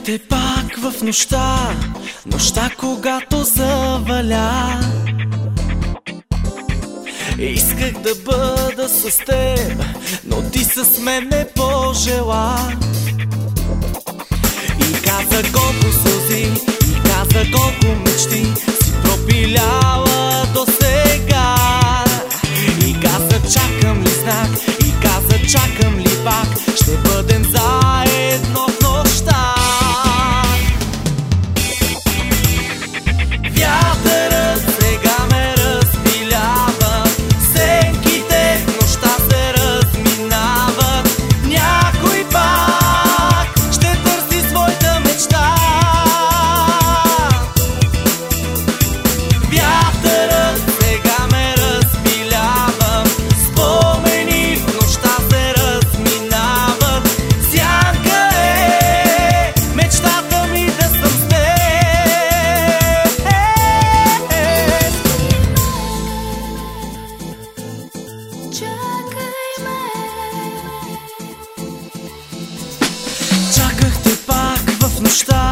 те пак в нощта, когато заваля. Исках да бъда с теб, но ти с мен не пожела. И каза колко сълзи, и каза колко мечти си пропиляла досега. И каза чакам ли знак, и каза чакам ли пак, ще бъдем заедно в нощта. Вятърът сега ме разпилява, сенките в нощта се разминават. Някой пак ще търси своята мечта. Вятърът сега ме разпилява, спомени в нощта се разминават. Сянка е мечтата ми да съм с теб. Чаках те пак в нощта,